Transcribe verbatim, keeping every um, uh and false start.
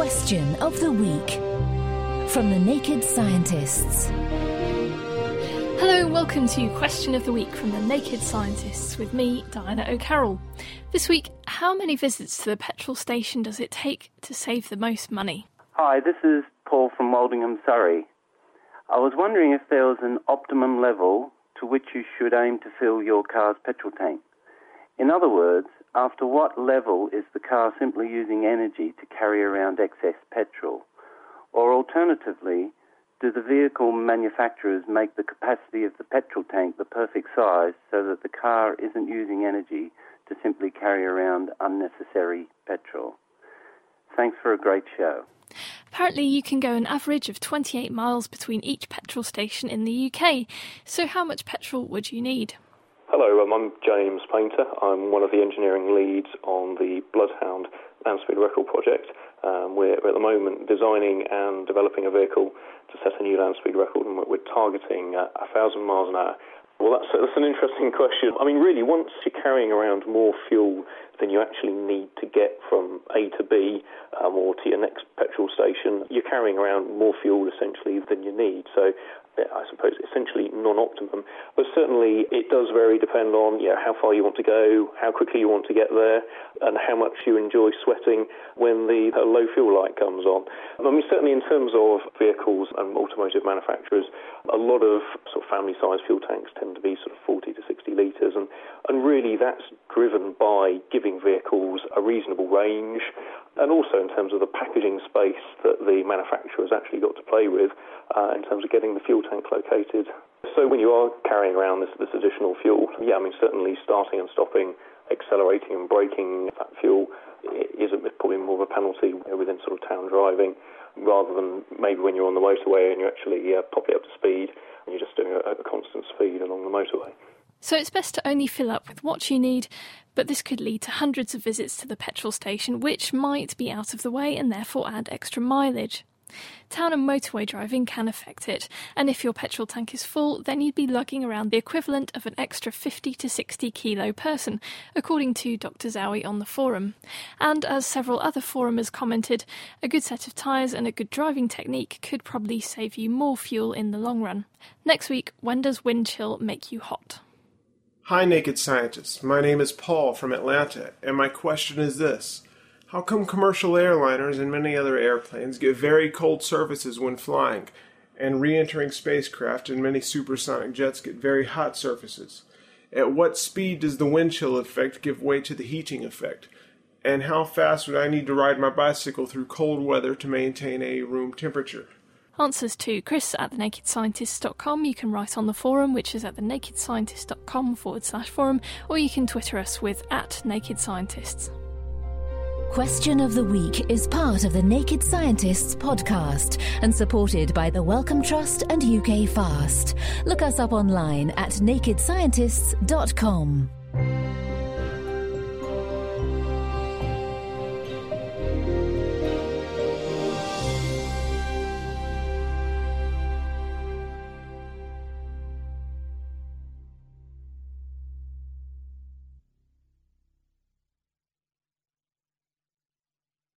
Question of the Week from the Naked Scientists. Hello and welcome to Question of the Week from the Naked Scientists with me, Diana O'Carroll. This week, how many visits to the petrol station does it take to save the most money? Hi, this is Paul from Woldingham, Surrey. I was wondering if there was an optimum level to which you should aim to fill your car's petrol tank. In other words, after what level is the car simply using energy to carry around excess petrol? Or alternatively, do the vehicle manufacturers make the capacity of the petrol tank the perfect size so that the car isn't using energy to simply carry around unnecessary petrol? Thanks for a great show. Apparently you can go an average of twenty-eight miles between each petrol station in the U K. So how much petrol would you need? Hello, um, I'm James Painter. I'm one of the engineering leads on the Bloodhound land speed record project. Um, we're at the moment designing and developing a vehicle to set a new land speed record, and we're targeting uh, one thousand miles an hour. Well, that's, that's an interesting question. I mean, really, once you're carrying around more fuel than you actually need to get from A to B um, or to your next petrol station, you're carrying around more fuel, essentially, than you need. So I suppose essentially non-optimum, but certainly it does vary depend on you know, how far you want to go, how quickly you want to get there, and how much you enjoy sweating when the uh, low fuel light comes on. I mean, certainly in terms of vehicles and automotive manufacturers, a lot of sort of family-sized fuel tanks tend to be sort of forty to sixty litres, and, and really that's driven by giving vehicles a reasonable range, and also in terms of the packaging space that the manufacturer's actually got to play with uh, in terms of getting the fuel tank located. So when you are carrying around this, this additional fuel, yeah, I mean, certainly starting and stopping, accelerating and braking that fuel is a, probably more of a penalty within sort of town driving, rather than maybe when you're on the motorway and you actually uh, pop it up to speed and you're just doing a, a constant speed along the motorway. So it's best to only fill up with what you need, but this could lead to hundreds of visits to the petrol station, which might be out of the way and therefore add extra mileage. Town and motorway driving can affect it, and if your petrol tank is full, then you'd be lugging around the equivalent of an extra fifty to sixty kilo person, according to Doctor Zowie on the forum. And as several other forumers commented, a good set of tyres and a good driving technique could probably save you more fuel in the long run. Next week, when does wind chill make you hot? Hi, Naked Scientists. My name is Paul from Atlanta, and my question is this. How come commercial airliners and many other airplanes get very cold surfaces when flying, and re-entering spacecraft and many supersonic jets get very hot surfaces? At what speed does the wind chill effect give way to the heating effect? And how fast would I need to ride my bicycle through cold weather to maintain a room temperature? Answers to Chris at the naked scientists dot com. You can write on the forum, which is at the naked scientists dot com forward slash forum, or you can Twitter us with at Naked Scientists. Question of the Week is part of the Naked Scientists podcast and supported by the Wellcome Trust and U K Fast. Look us up online at naked scientists dot com.